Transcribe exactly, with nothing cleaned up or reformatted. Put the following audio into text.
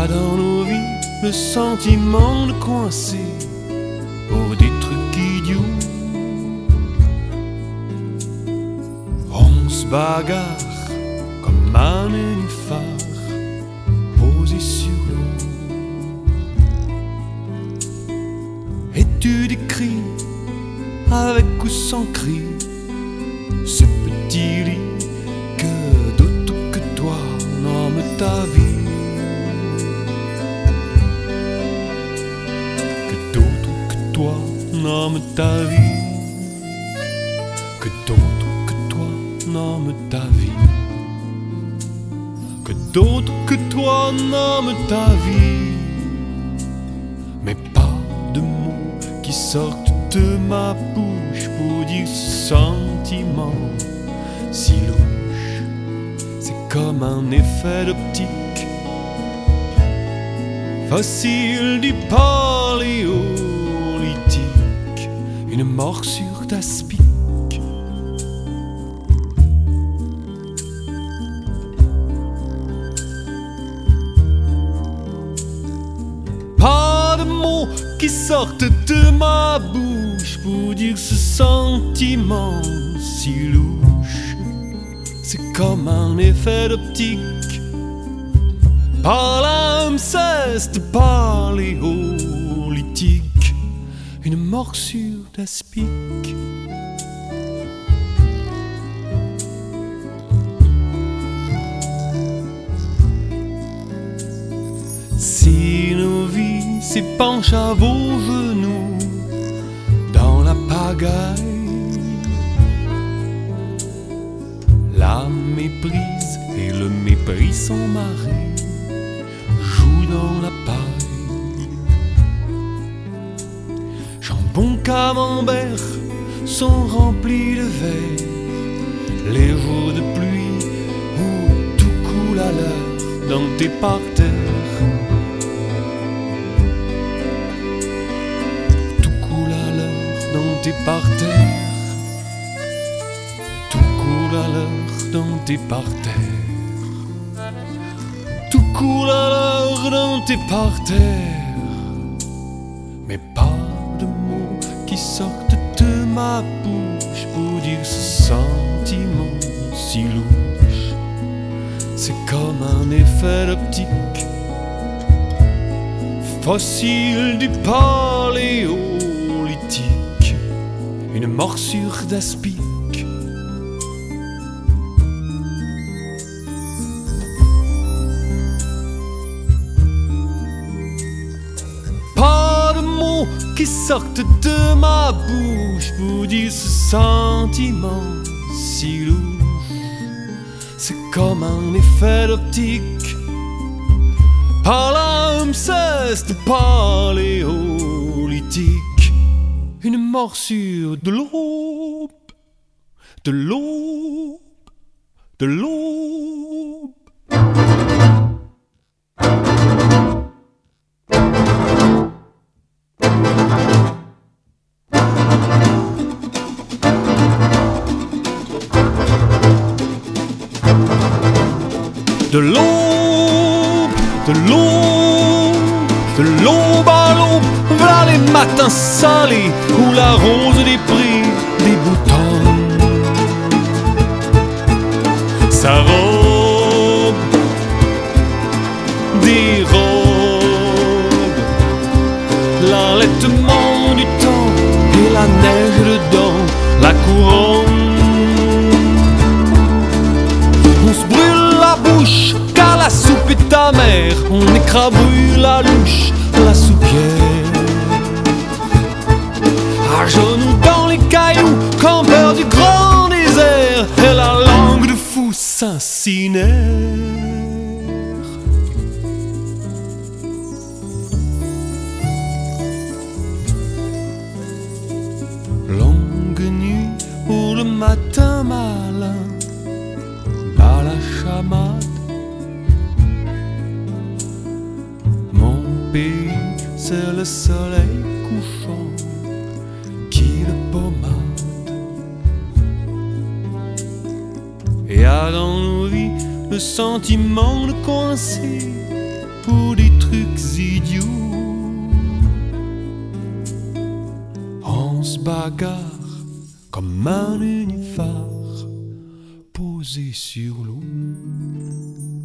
a dans nos vies le sentiment de coincer pour des trucs idiots. On se bagarre comme un nénuphar posé sur l'eau. Et tu décris avec ou sans cri ce petit lit que d'autres que toi nomment ta vie. Que d'autres que toi nomment ta vie. Que d'autres que toi nomment ta vie. Que d'autres que toi nomment ta vie. Mais pas de mots qui sortent de ma bouche pour dire ce sentiment si louche. C'est comme un effet d'optique, facile d'y paléolithique, une morsure d'aspic. Pas de mots qui sortent de ma bouche pour dire ce sentiment si louche. C'est comme un effet d'optique, palimpseste paléolithique, une morsure d'aspic. Si nos vies s'épanchent à vos genoux dans la pagaille, la méprise et le mépris sont marrés, jouent dans la paille. Jambon, camembert sont remplis de verre, les jours de pluie où tout coule à l'heure dans tes parterres. Dans tes parterres, tout coule à l'heure dans tes parterres, tout coule à l'heure dans tes parterres. Mais pas de mots qui sortent de ma bouche pour dire ce sentiment si louche. C'est comme un effet d'optique, facile du paléolithique, une morsure d'aspic. Pas de mots qui sortent de ma bouche pour dire ce sentiment si louche. C'est comme un effet d'optique, palimpseste paléolithique, une morsure de l'aube, de l'aube, de l'aube. De l'aube, de l'aube, de l'aube à l'aube, voilà les matins salés où la rose des prés déboutonne. Sa robe dérobe l'allaitement du temps et la neige dedans la couronne. On se brûle la bouche car la soupe est amère, on écrabouille la louche, la soupière. À genoux dans les cailloux, campeur du grand désert, et la langue de fou s'incinère. Longue nuit ou le matin malin, à la chamade. Mon pays, c'est le soleil couchant qui le pommade. Et à dans nos vies le sentiment de coincer pour des trucs trucs idiots. On se bagarre comme un nénuphar posé sur l'eau.